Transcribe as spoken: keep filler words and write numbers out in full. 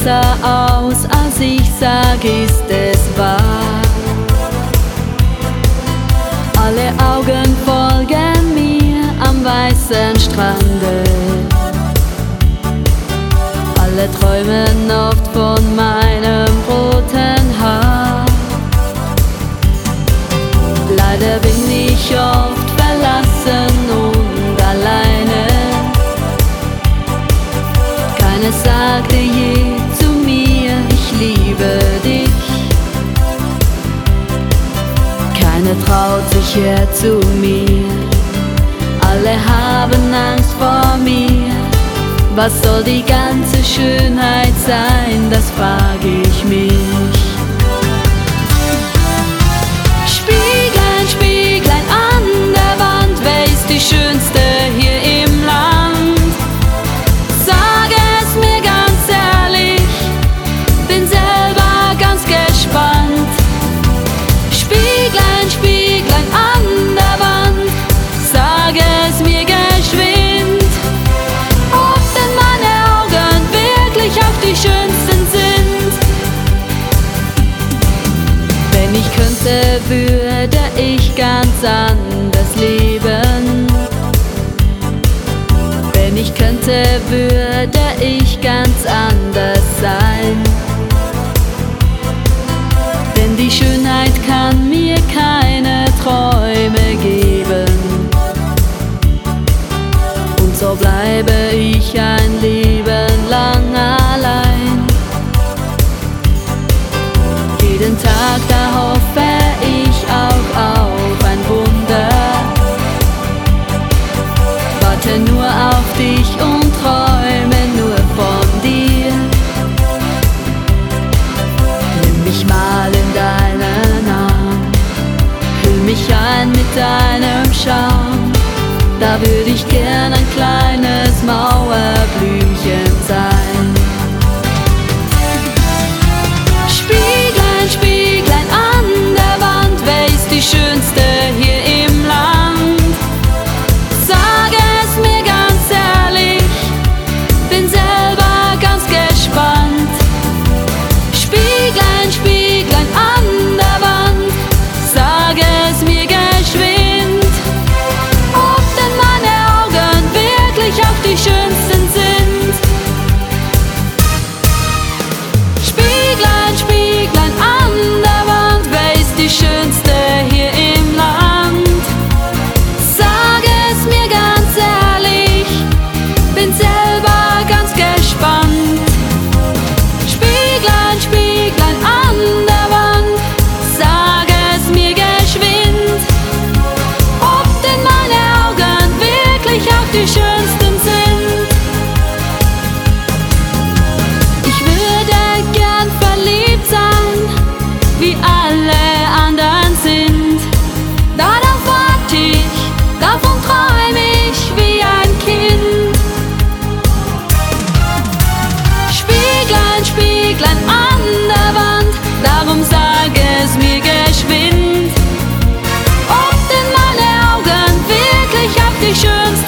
besser aus, als ich sag, ist es wahr. Alle Augen folgen mir am weißen Strande. Alle träumen oft von meinem roten Haar. Leider bin ich oft verlassen und alleine. Keiner sagte je zu mir, ich liebe dich. Keiner traut sich her zu mir. Alle haben Angst vor mir. Was soll die ganze Schönheit sein, das frag ich mich. Spieglein, Spieglein an der Wand, wer ist die Schönste hier im Land? Sag es mir ganz ehrlich, bin selber ganz gespannt. Spieglein, Spieglein an der Wand, sag es mir geschwind, ob denn meine Augen wirklich auch die schönsten sind. Wenn ich könnte, würde ich ganz anders leben. Wenn ich könnte, würde ich ganz anders sein. Denn die Schönheit kann mir keine Träume geben. Und so bleibe ich ein Leben lang allein. Jeden Tag, da hoffe ich auch auf ein Wunder. Warte nur auf dich und träume nur von dir. Nimm mich mal in deinen Arm, hüll mich ein mit deinem Schaum. Da würde ich gern ein kleines Mauerblümchen sein. Spieglein, Spieglein an der Wand, wer ist die Schönste hier im Land? Sag es mir ganz ehrlich, bin selber ganz gespannt. Spieglein, Spieglein an der Wand, sag es mir geschwind, ob denn meine Augen wirklich auch die schönsten sind. Spieglein, Spieglein an der Wand, wer ist die Schönste hier im Land? Sag es mir ganz ehrlich, bin selber ganz gespannt. Spieglein, Spieglein an der Wand, sag es mir geschwind, ob denn meine Augen wirklich auch die schönsten sind. Ich würde gern verliebt sein, wie alle anderen sind. Darauf warte ich, davon träum ich wie ein Kind. Spieglein, Spieglein an der Wand, darum sag es mir geschwind, ob denn meine Augen wirklich auch die schönsten